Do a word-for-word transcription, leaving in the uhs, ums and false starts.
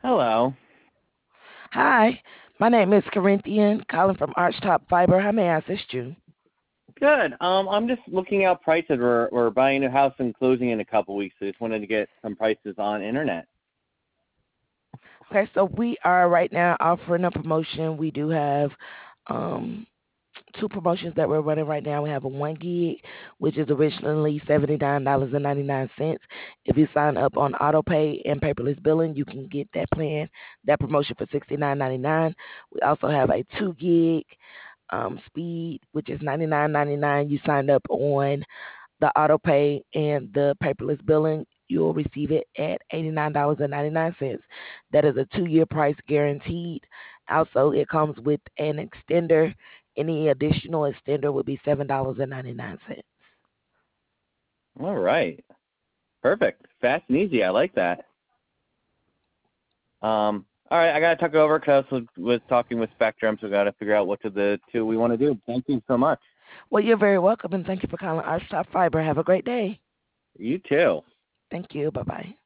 Hello. Hi, my name is Corinthian, calling from Archtop Fiber. How may I assist you? Good. Um, I'm just looking out prices. We're we're buying a new house and closing in a couple weeks. So just wanted to get some prices on internet. Okay, so we are right now offering a promotion. We do have um, two promotions that we're running right now. We have a one gig, which is originally seventy-nine dollars and ninety-nine cents. If you sign up on AutoPay and paperless billing, you can get that plan, that promotion for sixty-nine ninety-nine. We also have a two gig um, speed, which is ninety-nine ninety-nine. You signed up on the auto pay and the paperless billing, you'll receive it at eighty-nine dollars and ninety-nine cents. That is a two year price guaranteed. Also, it comes with an extender. Any additional extender would be seven dollars and ninety-nine cents. All right. Perfect. Fast and easy. I like that. Um. All right. I gotta talk it over because I was, was talking with Spectrum, so we gotta figure out what of the two we want to do. Thank you so much. Well, you're very welcome and thank you for calling Archtop Fiber. Have a great day. You too. Thank you. Bye bye.